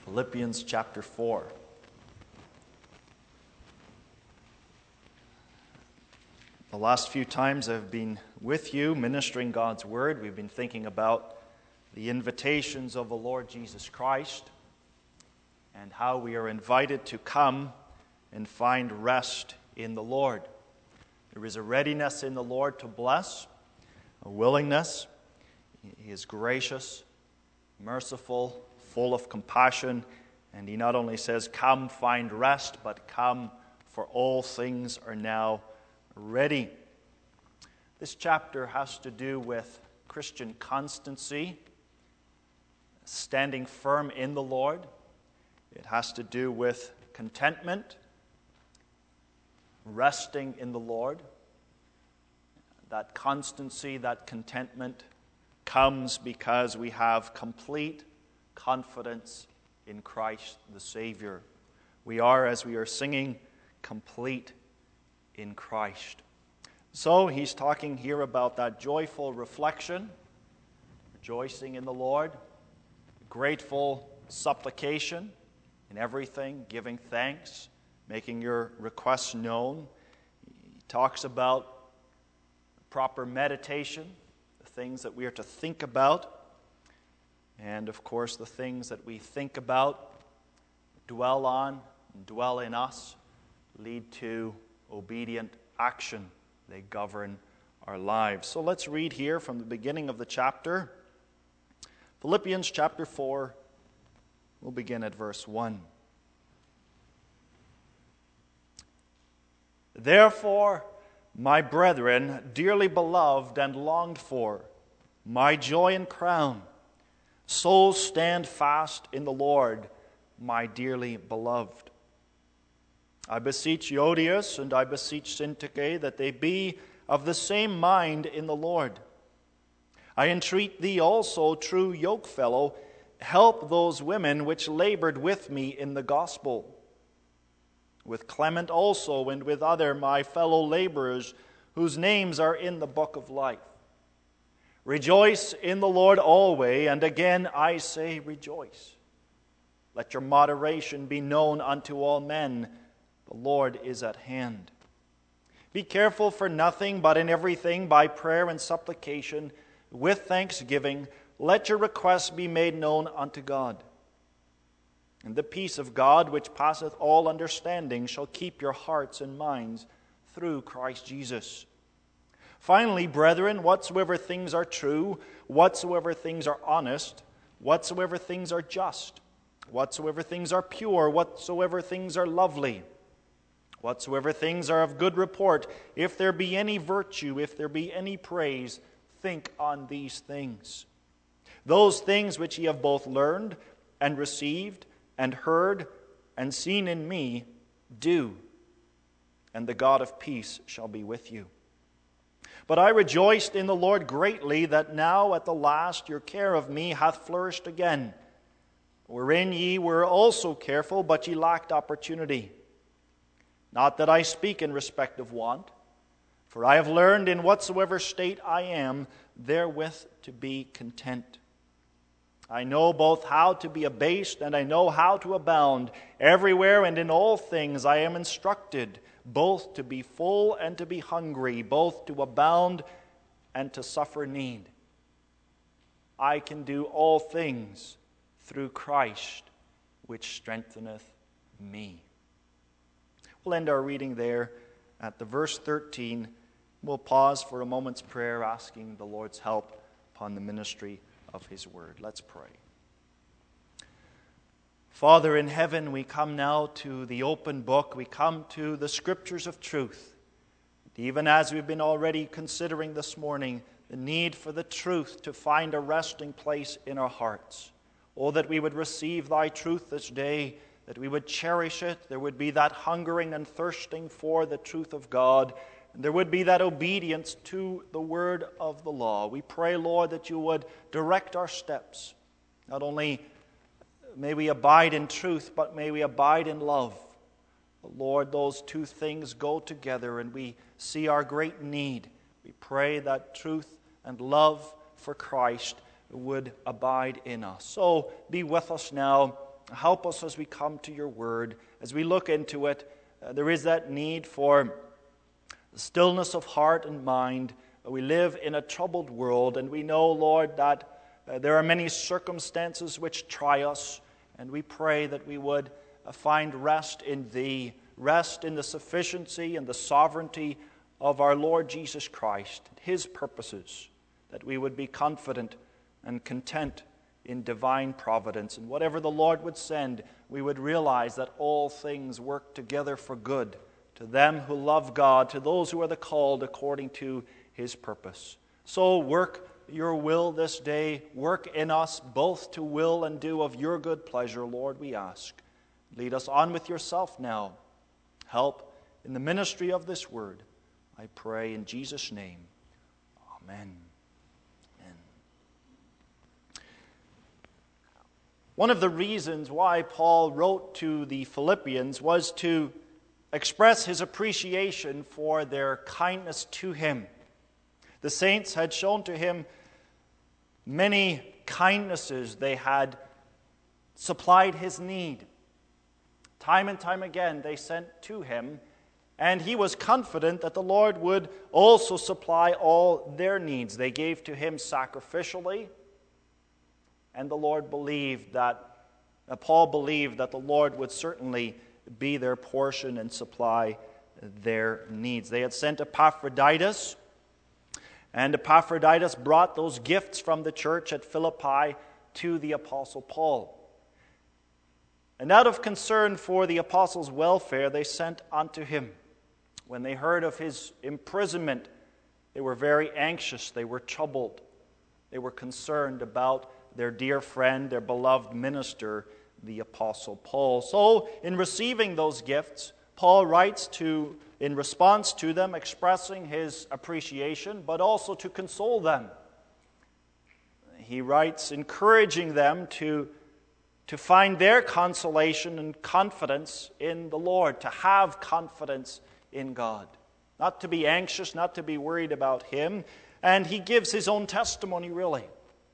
Philippians chapter 4. The last few times I've been with you ministering God's Word, we've been thinking about the invitations of the Lord Jesus Christ and how we are invited to come and find rest in the Lord. There is a readiness in the Lord to bless, a willingness. He is gracious, merciful, full of compassion, and He not only says, "Come, find rest," but "Come, for all things are now ready." This chapter has to do with Christian constancy, standing firm in the Lord. It has to do with contentment, resting in the Lord. That constancy, that contentment comes because we have complete confidence in Christ the Savior. We are, as we are singing, complete in Christ. So he's talking here about that joyful reflection, rejoicing in the Lord, grateful supplication in everything, giving thanks, making your requests known. He talks about proper meditation, the things that we are to think about. And, of course, the things that we think about, dwell on, and dwell in us, lead to obedient action. They govern our lives. So let's read here from the beginning of the chapter. Philippians chapter 4, we'll begin at verse 1. Therefore, my brethren, dearly beloved and longed for, my joy and crown, so stand fast in the Lord, my dearly beloved. I beseech Euodias and I beseech Syntyche that they be of the same mind in the Lord. I entreat thee also, true yokefellow, help those women which labored with me in the gospel, with Clement also and with other my fellow laborers, whose names are in the book of life. Rejoice in the Lord always, and again I say rejoice. Let your moderation be known unto all men. The Lord is at hand. Be careful for nothing, but in everything by prayer and supplication, with thanksgiving, let your requests be made known unto God. And the peace of God, which passeth all understanding, shall keep your hearts and minds through Christ Jesus. Finally, brethren, whatsoever things are true, whatsoever things are honest, whatsoever things are just, whatsoever things are pure, whatsoever things are lovely, whatsoever things are of good report, if there be any virtue, if there be any praise, think on these things. Those things which ye have both learned and received and heard and seen in me, do, and the God of peace shall be with you. But I rejoiced in the Lord greatly that now at the last your care of me hath flourished again, wherein ye were also careful, but ye lacked opportunity. Not that I speak in respect of want, for I have learned in whatsoever state I am, therewith to be content. I know both how to be abased, and I know how to abound. Everywhere and in all things I am instructed, both to be full and to be hungry, both to abound and to suffer need. I can do all things through Christ, which strengtheneth me. We'll end our reading there at the verse 13. We'll pause for a moment's prayer, asking the Lord's help upon the ministry of His Word. Let's pray. Father in heaven, we come now to the open book. We come to the Scriptures of truth. Even as we've been already considering this morning, the need for the truth to find a resting place in our hearts. Oh, that we would receive Thy truth this day, that we would cherish it. There would be that hungering and thirsting for the truth of God. And there would be that obedience to the word of the law. We pray, Lord, that You would direct our steps. Not only may we abide in truth, but may we abide in love. Lord, those two things go together, and we see our great need. We pray that truth and love for Christ would abide in us. So be with us now Help us as we come to your word. As we look into it, there is that need for stillness of heart and mind. We live in a troubled world, and we know, Lord, that there are many circumstances which try us, and we pray that we would find rest in Thee, rest in the sufficiency and the sovereignty of our Lord Jesus Christ, His purposes, that we would be confident and content in divine providence. And whatever the Lord would send, we would realize that all things work together for good to them who love God, to those who are the called according to His purpose. So work your will this day. Work in us both to will and do of your good pleasure, Lord, we ask. Lead us on with yourself now. Help in the ministry of this word. I pray in Jesus' name. Amen. One of the reasons why Paul wrote to the Philippians was to express his appreciation for their kindness to him. The saints had shown to him many kindnesses. They had supplied his need. Time and time again they sent to him, and he was confident that the Lord would also supply all their needs. They gave to him sacrificially, and the Lord believed that, Paul believed that the Lord would certainly be their portion and supply their needs. They had sent Epaphroditus, and Epaphroditus brought those gifts from the church at Philippi to the Apostle Paul. And out of concern for the apostle's welfare, they sent unto him. When they heard of his imprisonment, they were very anxious. They were troubled. They were concerned about their dear friend, their beloved minister, the Apostle Paul. So, in receiving those gifts, Paul writes in response to them, expressing his appreciation, but also to console them. He writes, encouraging them to find their consolation and confidence in the Lord, to have confidence in God. Not to be anxious, not to be worried about Him. And he gives his own testimony, really.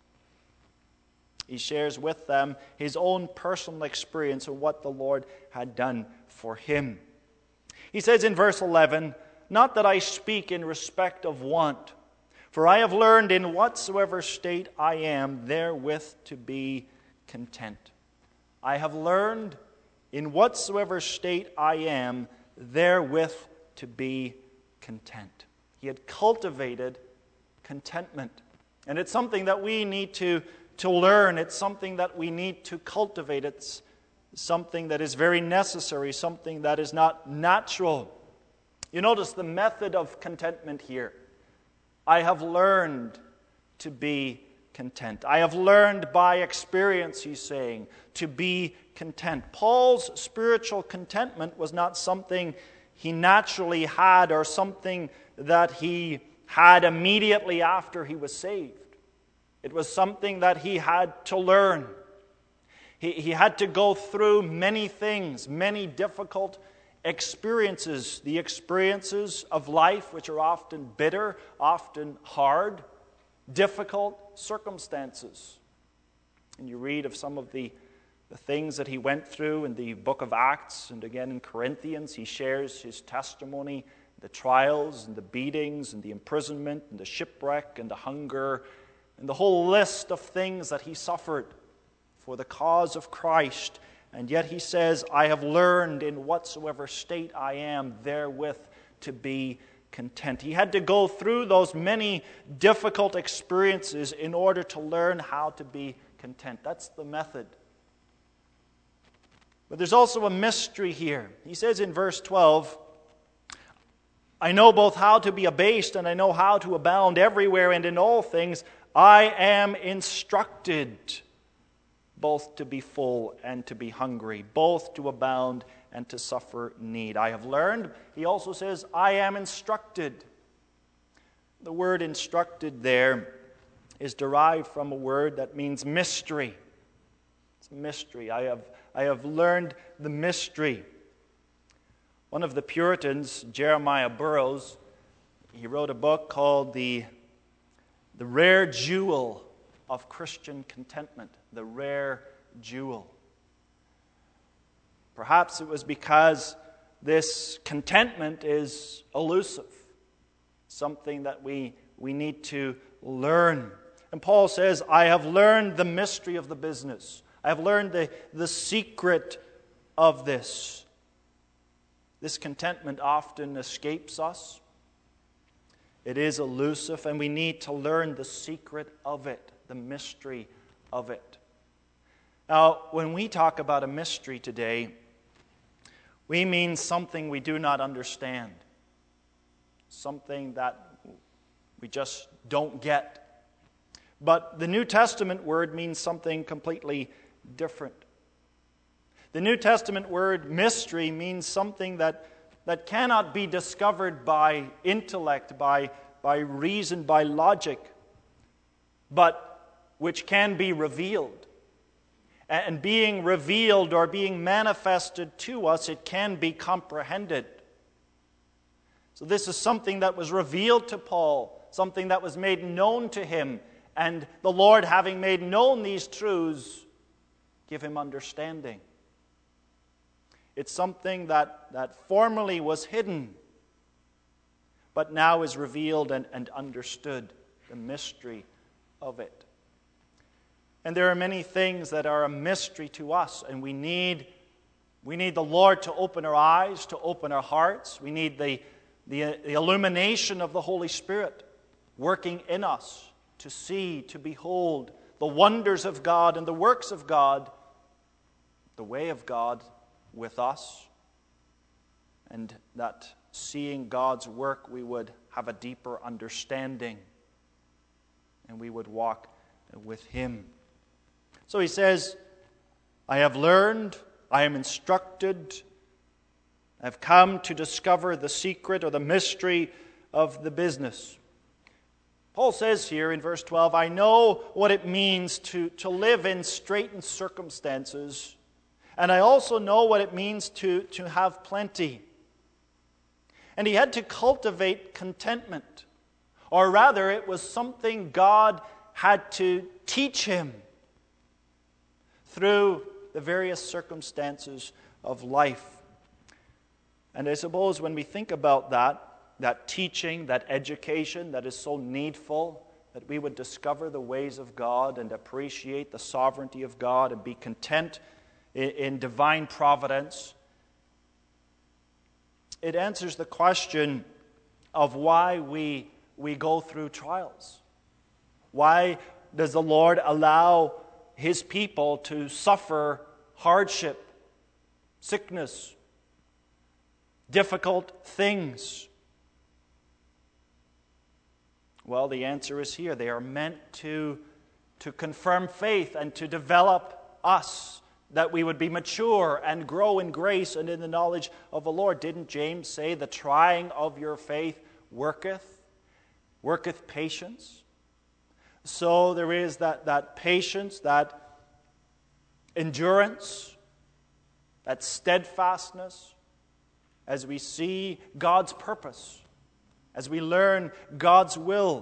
He shares with them his own personal experience of what the Lord had done for him. He says in verse 11, not that I speak in respect of want, for I have learned in whatsoever state I am therewith to be content. I have learned in whatsoever state I am therewith to be content. He had cultivated contentment. And it's something that we need to learn. It's something that we need to cultivate. It's something that is very necessary, something that is not natural. You notice the method of contentment here. I have learned to be content. I have learned by experience, he's saying, to be content. Paul's spiritual contentment was not something he naturally had or something that he had immediately after he was saved. It was something that he had to learn. He had to go through many things, many difficult experiences, the experiences of life which are often bitter, often hard, difficult circumstances. And you read of some of the things that he went through in the book of Acts, and again in Corinthians. He shares his testimony, the trials and the beatings and the imprisonment and the shipwreck and the hunger and the whole list of things that he suffered for the cause of Christ. And yet he says, I have learned in whatsoever state I am therewith to be content. He had to go through those many difficult experiences in order to learn how to be content. That's the method. But there's also a mystery here. He says in verse 12, I know both how to be abased and I know how to abound everywhere and in all things. I am instructed both to be full and to be hungry, both to abound and to suffer need. I have learned. He also says, I am instructed. The word instructed there is derived from a word that means mystery. It's a mystery. I have learned the mystery. One of the Puritans, Jeremiah Burroughs, he wrote a book called The Rare Jewel of Christian Contentment. The Rare Jewel. Perhaps it was because this contentment is elusive, something that we need to learn. And Paul says, I have learned the mystery of the business. I have learned the secret of this. This contentment often escapes us. It is elusive, and we need to learn the secret of it, the mystery of it. Now, when we talk about a mystery today, we mean something we do not understand, something that we just don't get. But the New Testament word means something completely different. The New Testament word mystery means something that cannot be discovered by intellect, by reason, by logic, but which can be revealed. And being revealed or being manifested to us, it can be comprehended. So this is something that was revealed to Paul, something that was made known to him, and the Lord, having made known these truths, give him understanding. It's something that formerly was hidden, but now is revealed and understood, the mystery of it. And there are many things that are a mystery to us, and we need the Lord to open our eyes, to open our hearts. We need the illumination of the Holy Spirit working in us to see, to behold the wonders of God and the works of God, the way of God with us, and that seeing God's work we would have a deeper understanding and we would walk with Him. So he says, I have learned, I am instructed, I have come to discover the secret or the mystery of the business. Paul says here in verse 12, I know what it means to live in straitened circumstances, and I also know what it means to have plenty. And he had to cultivate contentment, or rather it was something God had to teach him through the various circumstances of life. And I suppose when we think about that teaching, that education that is so needful, that we would discover the ways of God and appreciate the sovereignty of God and be content in divine providence, it answers the question of why we go through trials. Why does the Lord allow His people to suffer hardship, sickness, difficult things? Well, the answer is here. They are meant to confirm faith and to develop us, that we would be mature and grow in grace and in the knowledge of the Lord. Didn't James say, the trying of your faith worketh patience? So there is that patience, that endurance, that steadfastness, as we see God's purpose, as we learn God's will,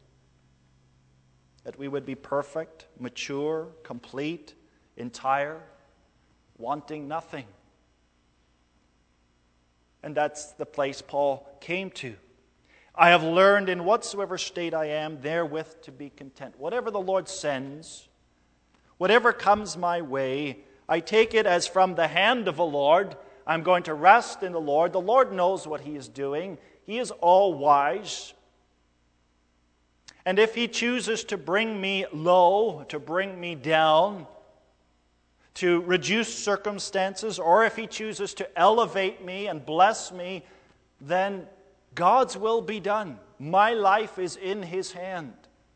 that we would be perfect, mature, complete, entire, wanting nothing. And that's the place Paul came to. I have learned in whatsoever state I am, therewith to be content. Whatever the Lord sends, whatever comes my way, I take it as from the hand of the Lord. I'm going to rest in the Lord. The Lord knows what He is doing. He is all wise. And if He chooses to bring me low, to bring me down, to reduce circumstances, or if He chooses to elevate me and bless me, then God's will be done. My life is in His hand.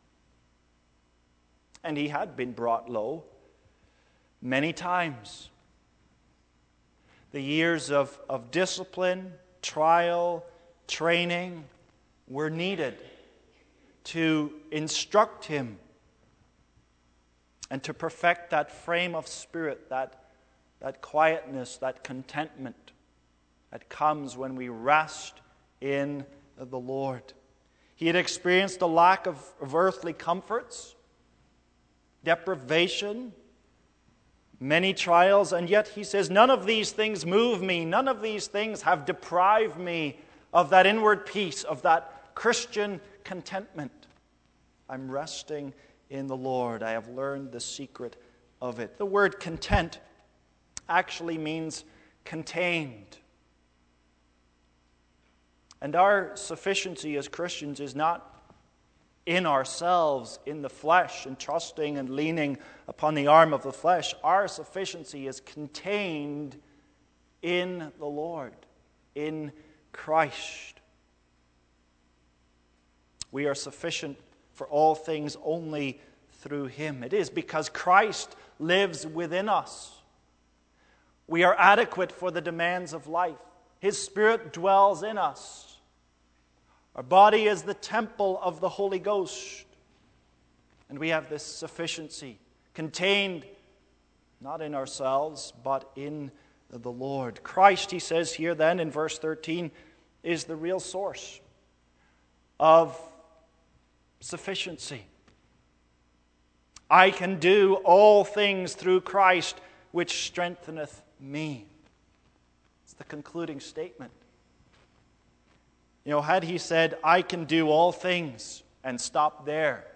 And he had been brought low many times. The years of discipline, trial, training were needed to instruct him and to perfect that frame of spirit, that quietness, that contentment that comes when we rest in the Lord. He had experienced a lack of earthly comforts, deprivation, many trials, and yet he says, none of these things move me. None of these things have deprived me of that inward peace, of that Christian contentment. I'm resting in the Lord. I have learned the secret of it. The word content actually means contained. And our sufficiency as Christians is not in ourselves, in the flesh, and trusting and leaning upon the arm of the flesh. Our sufficiency is contained in the Lord, in Christ. We are sufficient for all things only through Him. It is because Christ lives within us. We are adequate for the demands of life. His Spirit dwells in us. Our body is the temple of the Holy Ghost. And we have this sufficiency contained not in ourselves, but in the Lord. Christ, he says here then in verse 13, is the real source of sufficiency. I can do all things through Christ, which strengtheneth me. It's the concluding statement. Had he said, I can do all things, and stopped there,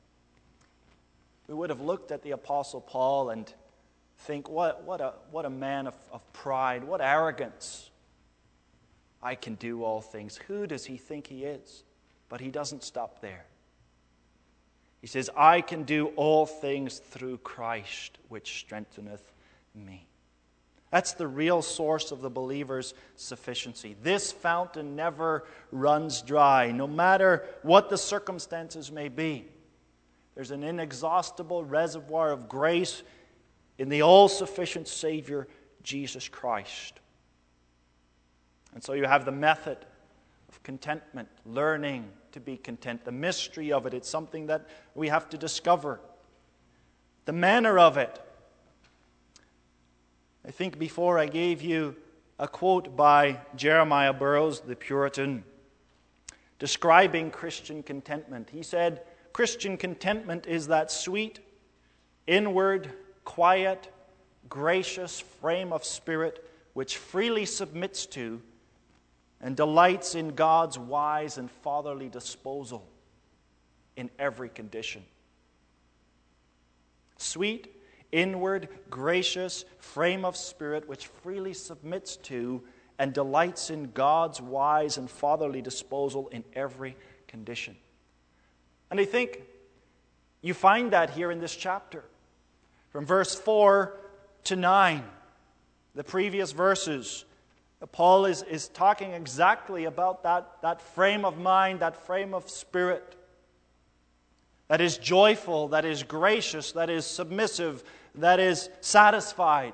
we would have looked at the Apostle Paul and think, what a man of pride, what arrogance. I can do all things. Who does he think he is? But he doesn't stop there. He says, I can do all things through Christ, which strengtheneth me. That's the real source of the believer's sufficiency. This fountain never runs dry, no matter what the circumstances may be. There's an inexhaustible reservoir of grace in the all-sufficient Savior, Jesus Christ. And so you have the method of contentment, learning to be content. The mystery of it, it's something that we have to discover. The manner of it. I think before I gave you a quote by Jeremiah Burroughs, the Puritan, describing Christian contentment. He said, Christian contentment is that sweet, inward, quiet, gracious frame of spirit which freely submits to and delights in God's wise and fatherly disposal in every condition. Sweet, inward, gracious frame of spirit which freely submits to and delights in God's wise and fatherly disposal in every condition. And I think you find that here in this chapter. From verse 4 to 9, the previous verses, Paul is talking exactly about that frame of mind, that frame of spirit that is joyful, that is gracious, that is submissive, that is satisfied.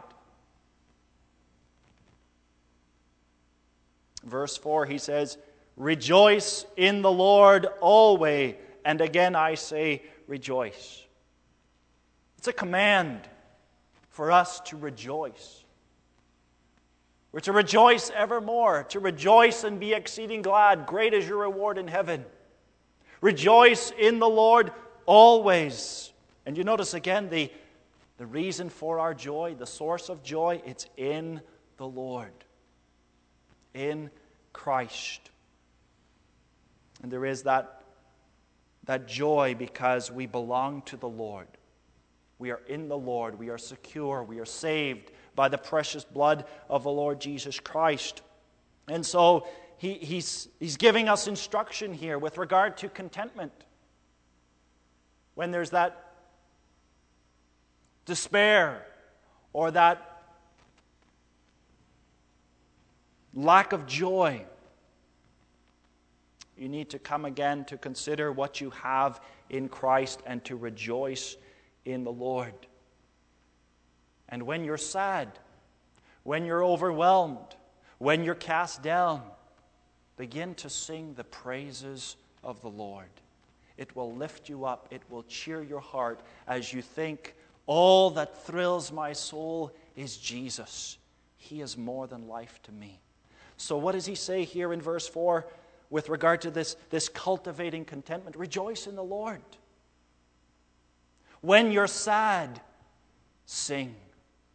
Verse 4, he says, rejoice in the Lord always, and again I say rejoice. It's a command for us to rejoice. We're to rejoice evermore, to rejoice and be exceeding glad. Great is your reward in heaven. Rejoice in the Lord always. And you notice again the reason for our joy, the source of joy, it's in the Lord, in Christ. And there is that joy because we belong to the Lord. We are in the Lord. We are secure. We are saved by the precious blood of the Lord Jesus Christ. And so he's giving us instruction here with regard to contentment. When there's that despair or that lack of joy, you need to come again to consider what you have in Christ and to rejoice in the Lord. And when you're sad, when you're overwhelmed, when you're cast down, begin to sing the praises of the Lord. It will lift you up. It will cheer your heart as you think, all that thrills my soul is Jesus. He is more than life to me. So what does he say here in verse 4 with regard to this cultivating contentment? Rejoice in the Lord. When you're sad, sing.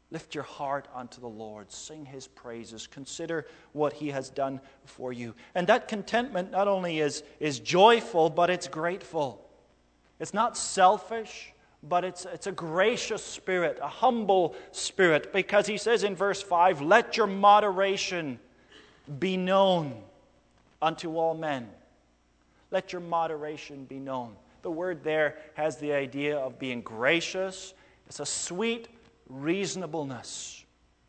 Lift your heart unto the Lord. Sing His praises. Consider what He has done for you. And that contentment not only is joyful, but it's grateful. It's not selfish, but it's a gracious spirit, a humble spirit. Because He says in verse 5, let your moderation be known unto all men. Let your moderation be known. The word there has the idea of being gracious. It's a sweet reasonableness.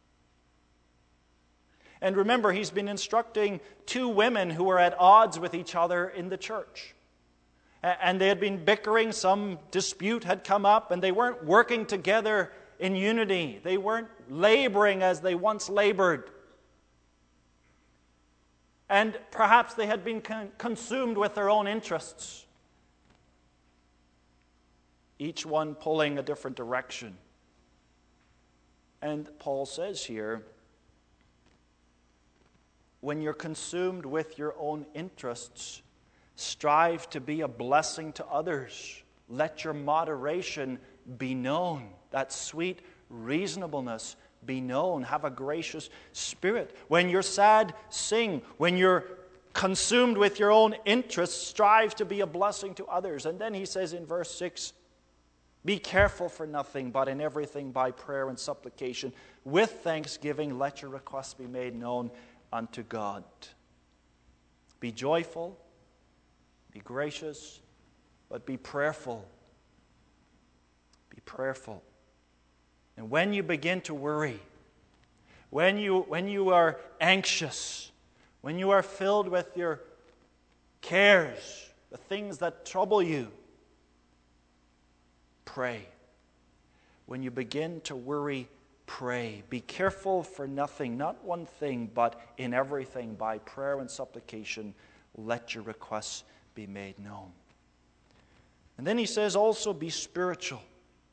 And remember, He's been instructing two women who were at odds with each other in the church. And they had been bickering, some dispute had come up, and they weren't working together in unity. They weren't laboring as they once labored. And perhaps they had been consumed with their own interests, each one pulling a different direction. And Paul says here, when you're consumed with your own interests, strive to be a blessing to others. Let your moderation be known. That sweet reasonableness be known. Have a gracious spirit. When you're sad, sing. When you're consumed with your own interests, strive to be a blessing to others. And then he says in verse 6, be careful for nothing, but in everything by prayer and supplication, with thanksgiving, let your requests be made known unto God. Be joyful, be gracious, but be prayerful. Be prayerful. And when you begin to worry, when you are anxious, when you are filled with your cares, the things that trouble you, pray. When you begin to worry, pray. Be careful for nothing, not one thing, but in everything, by prayer and supplication, let your requests be made known. And then he says also, be spiritual.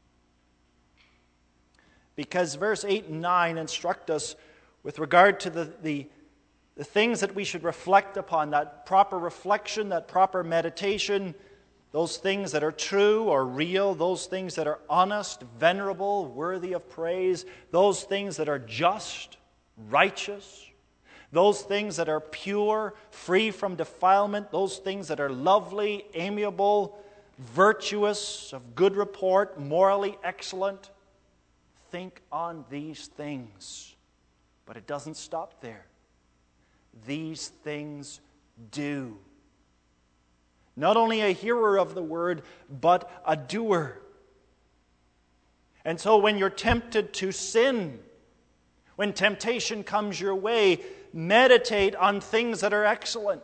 Because verse 8 and 9 instruct us with regard to the things that we should reflect upon, that proper reflection, that proper meditation, those things that are true or real, those things that are honest, venerable, worthy of praise, those things that are just, righteous, those things that are pure, free from defilement, those things that are lovely, amiable, virtuous, of good report, morally excellent. Think on these things. But it doesn't stop there. These things do. Not only a hearer of the word, but a doer. And so when you're tempted to sin, when temptation comes your way, meditate on things that are excellent.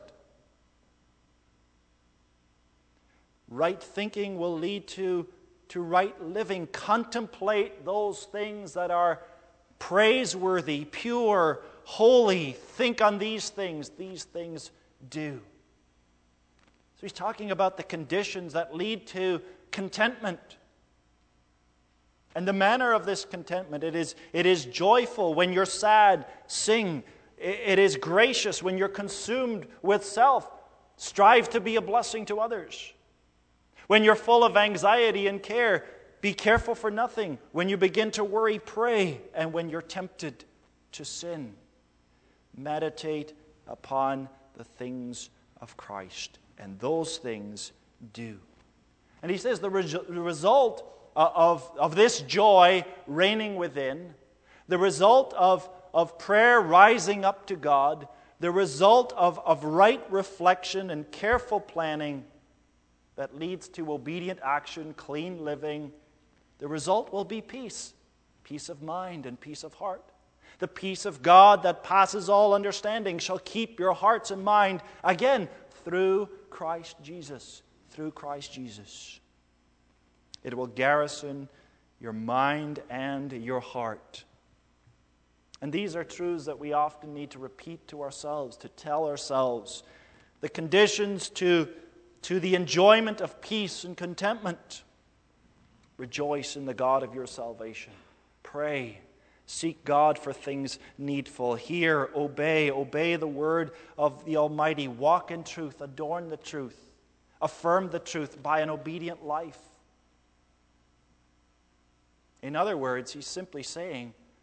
Right thinking will lead to right living. Contemplate those things that are praiseworthy, pure, holy. Think on these things. These things do. So he's talking about the conditions that lead to contentment. And the manner of this contentment, it is joyful. When you're sad, sing. It is gracious. When you're consumed with self, strive to be a blessing to others. When you're full of anxiety and care, be careful for nothing. When you begin to worry, pray. And when you're tempted to sin, meditate upon the things of Christ. And those things do. And he says the result of this joy reigning within, the result of prayer rising up to God, the result of right reflection and careful planning that leads to obedient action, clean living, the result will be peace. Peace of mind and peace of heart. The peace of God that passes all understanding shall keep your hearts and mind, again, through Christ Jesus. Through Christ Jesus. It will garrison your mind and your heart. And these are truths that we often need to repeat to ourselves, to tell ourselves. The conditions to the enjoyment of peace and contentment. Rejoice in the God of your salvation. Pray. Seek God for things needful. Hear, obey the word of the Almighty. Walk in truth, adorn the truth, affirm the truth by an obedient life. In other words, he's simply saying,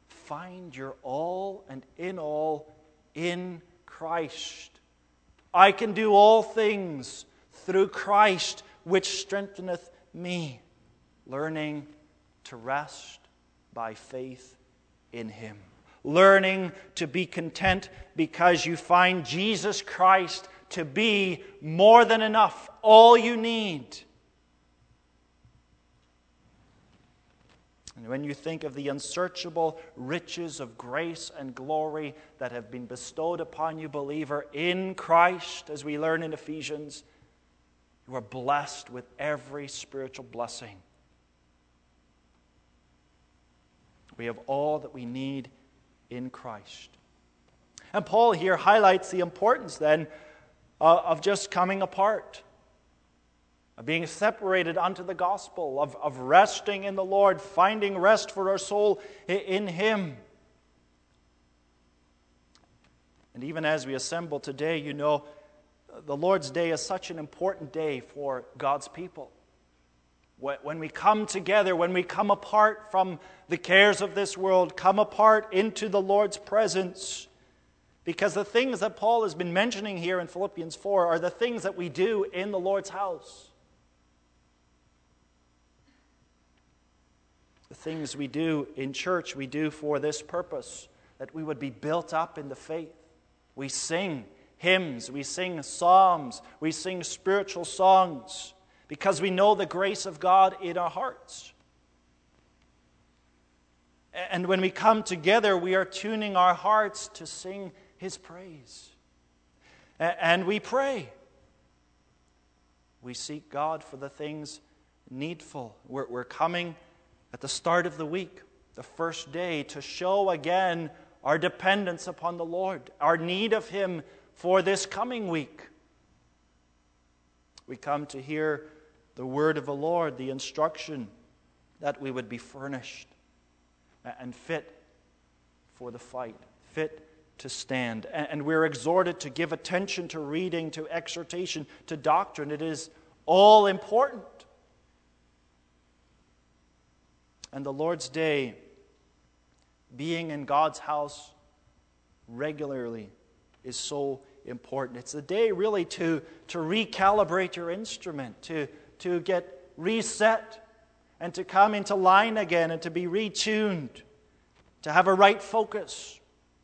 find your all and in all in Christ. I can do all things through Christ, which strengtheneth me. Learning to rest by faith in Him. Learning to be content because you find Jesus Christ to be more than enough, all you need. And when you think of the unsearchable riches of grace and glory that have been bestowed upon you, believer, in Christ, as we learn in Ephesians, you are blessed with every spiritual blessing. We have all that we need in Christ. And Paul here highlights the importance then of just coming apart, of being separated unto the gospel, of resting in the Lord, finding rest for our soul in Him. And even as we assemble today, you know, the Lord's Day is such an important day for God's people. When we come together, when we come apart from the cares of this world, come apart into the Lord's presence. Because the things that Paul has been mentioning here in Philippians 4 are the things that we do in the Lord's house. The things we do in church, we do for this purpose, that we would be built up in the faith. We sing hymns, we sing psalms, we sing spiritual songs, because we know the grace of God in our hearts. And when we come together, we are tuning our hearts to sing His praise. And we pray. We seek God for the things needful. We're coming at the start of the week, the first day, to show again our dependence upon the Lord, our need of Him for this coming week. We come to hear the word of the Lord, the instruction that we would be furnished and fit for the fight, fit to stand. And we're exhorted to give attention to reading, to exhortation, to doctrine. It is all important. And the Lord's Day, being in God's house regularly, is so important. It's a day really to recalibrate your instrument, to get reset and to come into line again and to be retuned, to have a right focus.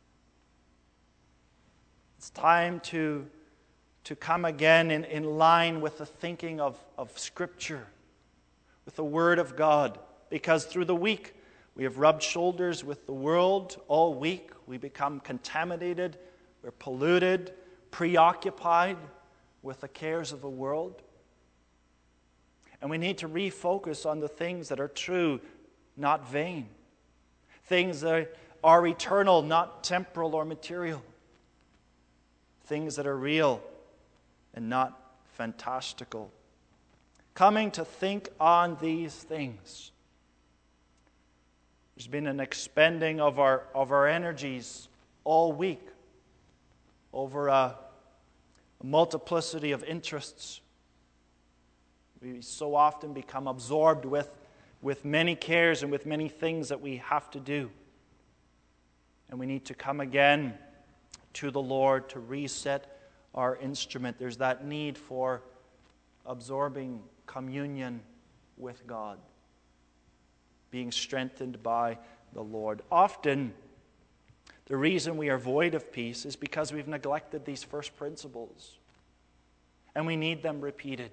It's time to come again in line with the thinking of Scripture, with the Word of God, because through the week we have rubbed shoulders with the world all week. We become contaminated, we're polluted, preoccupied with the cares of the world. And we need to refocus on the things that are true, not vain. Things that are eternal, not temporal or material. Things that are real and not fantastical. Coming to think on these things. There's been an expending of our energies all week over a multiplicity of interests. We so often become absorbed with many cares and with many things that we have to do. And we need to come again to the Lord to reset our instrument. There's that need for absorbing communion with God, being strengthened by the Lord. Often, the reason we are void of peace is because we've neglected these first principles, and we need them repeated.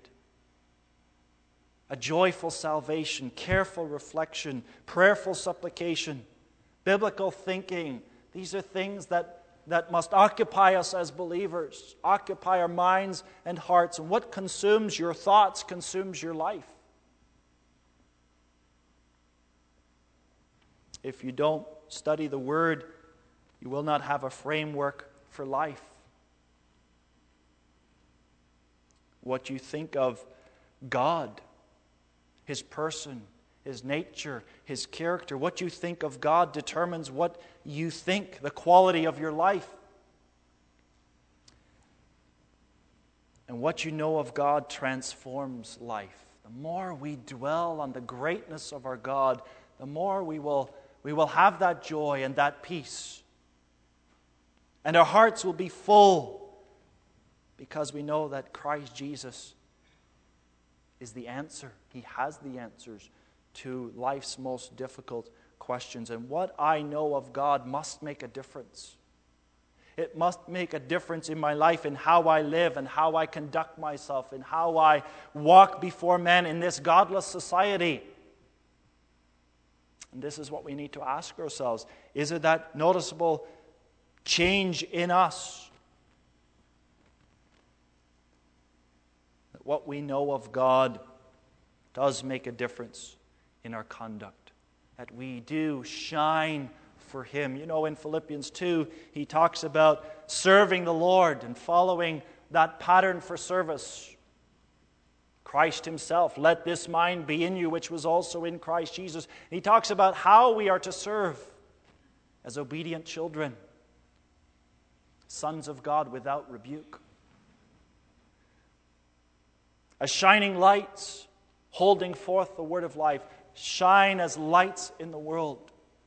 A joyful salvation, careful reflection, prayerful supplication, biblical thinking. These are things that must occupy us as believers, occupy our minds and hearts. And what consumes your thoughts consumes your life. If you don't study the Word, you will not have a framework for life. What you think of God, His person, His nature, His character, what you think of God determines what you think, the quality of your life. And what you know of God transforms life. The more we dwell on the greatness of our God, the more we will we will have that joy and that peace. And our hearts will be full because we know that Christ Jesus is the answer. He has the answers to life's most difficult questions. And what I know of God must make a difference. It must make a difference in my life, in how I live and how I conduct myself, and how I walk before men in this godless society. And this is what we need to ask ourselves. Is it that noticeable change in us? That what we know of God does make a difference in our conduct. That we do shine for Him. You know, in Philippians 2, he talks about serving the Lord and following that pattern for service. Christ Himself, let this mind be in you, which was also in Christ Jesus. And he talks about how we are to serve as obedient children, sons of God without rebuke, as shining lights, holding forth the word of life. Shine as lights in the world,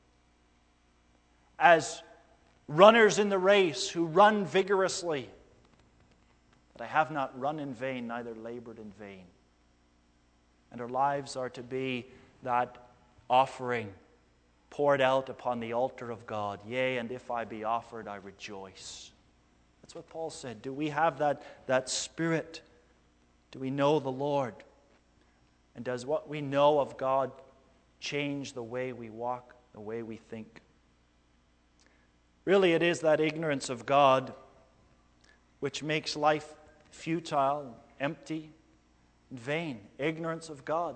as runners in the race who run vigorously. But I have not run in vain, neither labored in vain. And our lives are to be that offering poured out upon the altar of God. Yea, and if I be offered, I rejoice. That's what Paul said. Do we have that spirit? Do we know the Lord? And does what we know of God change the way we walk, the way we think? Really, it is that ignorance of God which makes life futile, empty, and vain. Ignorance of God.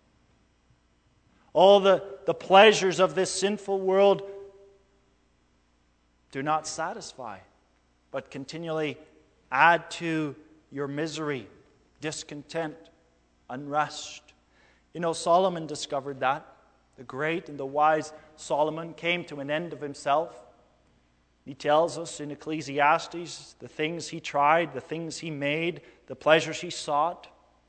All the pleasures of this sinful world do not satisfy, but continually add to your misery, discontent, unrest. You know, Solomon discovered that. The great and the wise Solomon came to an end of himself. He tells us in Ecclesiastes the things he tried, the things he made, the pleasures he sought.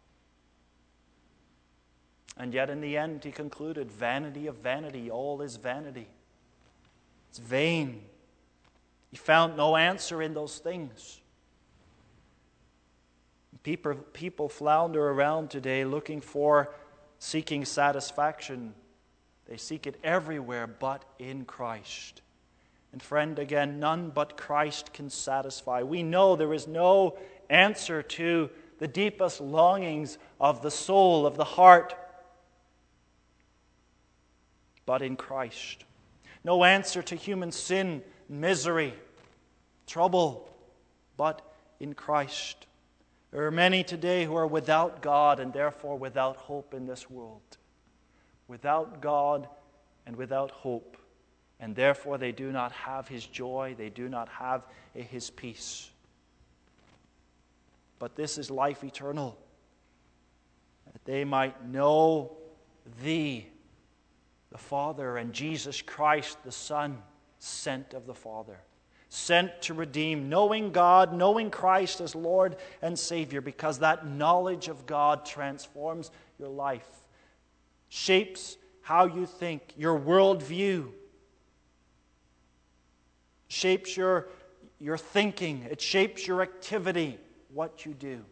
And yet in the end he concluded, vanity of vanity, all is vanity. It's vain. He found no answer in those things. People flounder around today seeking satisfaction. They seek it everywhere but in Christ. And friend, again, none but Christ can satisfy. We know there is no answer to the deepest longings of the soul, of the heart, but in Christ. No answer to human sin, misery, trouble, but in Christ. There are many today who are without God and therefore without hope in this world. Without God and without hope. And therefore they do not have His joy, they do not have His peace. But this is life eternal, that they might know Thee, the Father, and Jesus Christ, the Son, sent of the Father, sent to redeem, knowing God, knowing Christ as Lord and Savior, because that knowledge of God transforms your life, shapes how you think, your worldview, shapes your thinking. It shapes your activity, what you do.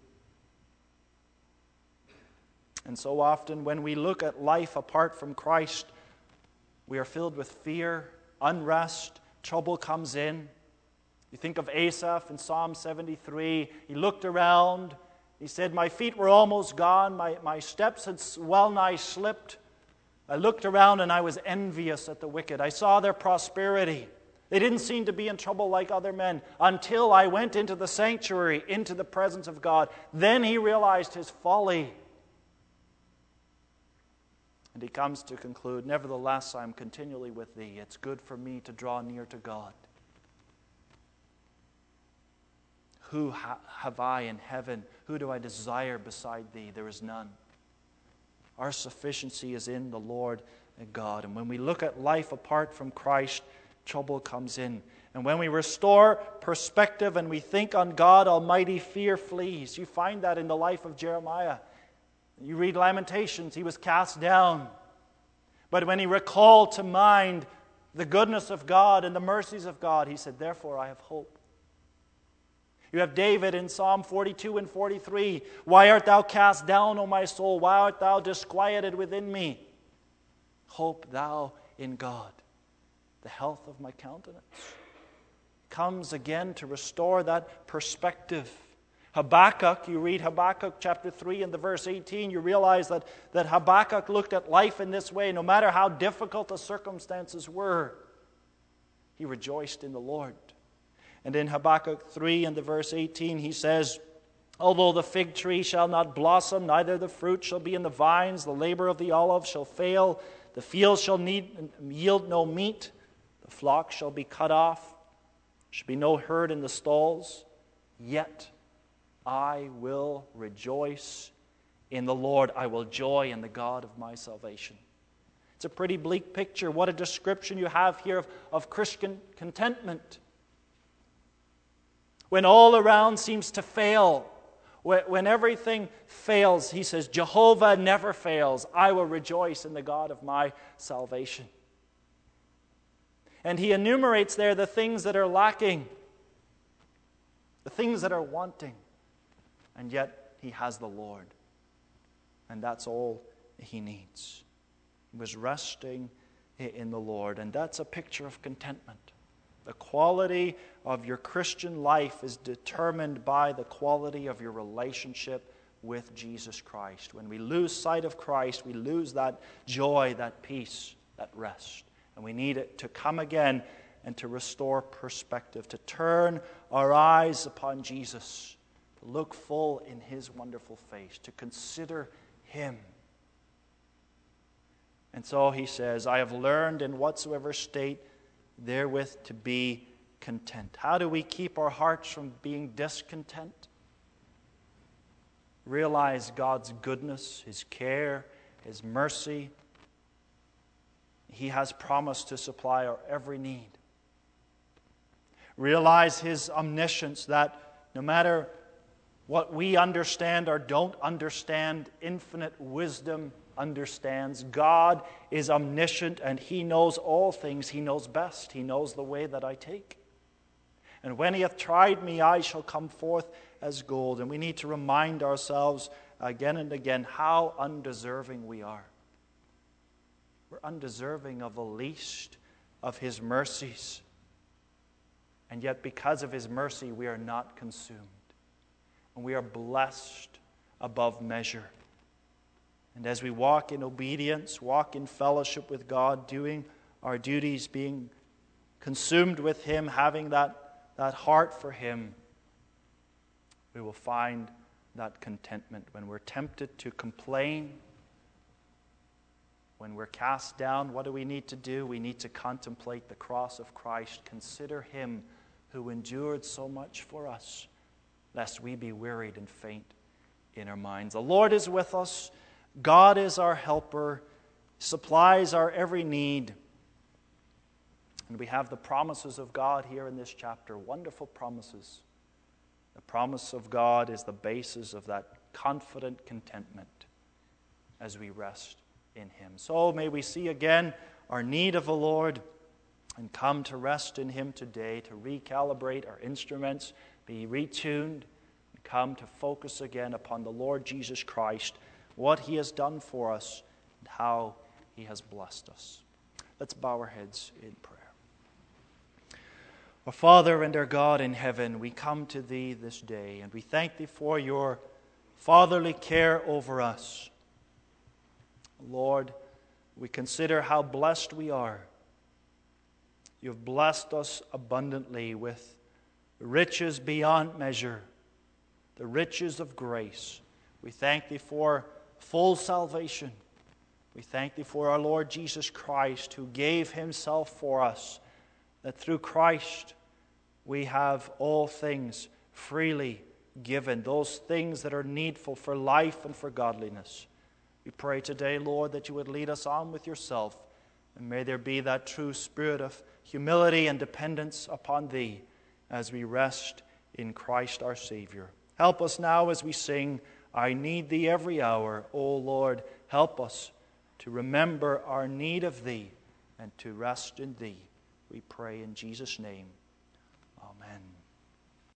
And so often when we look at life apart from Christ, we are filled with fear, unrest, trouble comes in. You think of Asaph in Psalm 73. He looked around. He said, my feet were almost gone. My steps had well nigh slipped. I looked around and I was envious at the wicked. I saw their prosperity. They didn't seem to be in trouble like other men until I went into the sanctuary, into the presence of God. Then he realized his folly. And he comes to conclude, nevertheless, I am continually with thee. It's good for me to draw near to God. Who have I in heaven? Who do I desire beside thee? There is none. Our sufficiency is in the Lord God. And when we look at life apart from Christ, trouble comes in. And when we restore perspective and we think on God Almighty, fear flees. You find that in the life of Jeremiah. You read Lamentations, he was cast down. But when he recalled to mind the goodness of God and the mercies of God, he said, therefore I have hope. You have David in Psalm 42 and 43. Why art thou cast down, O my soul? Why art thou disquieted within me? Hope thou in God, the health of my countenance. Comes again to restore that perspective. Habakkuk, you read Habakkuk chapter 3 and the verse 18, you realize that Habakkuk looked at life in this way. No matter how difficult the circumstances were, he rejoiced in the Lord. And in Habakkuk 3 and the verse 18, he says, although the fig tree shall not blossom, neither the fruit shall be in the vines, the labor of the olive shall fail, the field shall yield no meat, the flock shall be cut off, there shall be no herd in the stalls, yet I will rejoice in the Lord. I will joy in the God of my salvation. It's a pretty bleak picture. What a description you have here of Christian contentment. When all around seems to fail, when everything fails, he says, Jehovah never fails. I will rejoice in the God of my salvation. And he enumerates there the things that are lacking, the things that are wanting. And yet he has the Lord. And that's all he needs. He was resting in the Lord. And that's a picture of contentment. The quality of your Christian life is determined by the quality of your relationship with Jesus Christ. When we lose sight of Christ, we lose that joy, that peace, that rest. And we need it to come again and to restore perspective, to turn our eyes upon Jesus, to look full in his wonderful face, to consider him. And so he says, I have learned in whatsoever state therewith to be content. How do we keep our hearts from being discontent? Realize God's goodness, his care, his mercy. He has promised to supply our every need. Realize his omniscience, that no matter what we understand or don't understand, infinite wisdom understands. God is omniscient and he knows all things. He knows best. He knows the way that I take. And when he hath tried me, I shall come forth as gold. And we need to remind ourselves again and again how undeserving we are. We're undeserving of the least of his mercies. And yet because of his mercy, we are not consumed. And we are blessed above measure. And as we walk in obedience, walk in fellowship with God, doing our duties, being consumed with him, having that heart for him, we will find that contentment. When we're tempted to complain, when we're cast down, what do we need to do? We need to contemplate the cross of Christ. Consider him who endured so much for us, lest we be wearied and faint in our minds. The Lord is with us. God is our helper, supplies our every need. And we have the promises of God here in this chapter, wonderful promises. The promise of God is the basis of that confident contentment as we rest in him. So may we see again our need of the Lord and come to rest in him today, to recalibrate our instruments, be retuned, and come to focus again upon the Lord Jesus Christ, what he has done for us, and how he has blessed us. Let's bow our heads in prayer. Our Father and our God in heaven, we come to thee this day, and we thank thee for your fatherly care over us. Lord, we consider how blessed we are. You have blessed us abundantly with riches beyond measure, the riches of grace. We thank thee for full salvation. We thank thee for our Lord Jesus Christ, who gave himself for us, that through Christ we have all things freely given, those things that are needful for life and for godliness. We pray today, Lord, that you would lead us on with yourself, and may there be that true spirit of humility and dependence upon thee as we rest in Christ our Savior. Help us now as we sing, I need thee every hour. O Lord, help us to remember our need of Thee, and to rest in Thee. We pray in Jesus' name.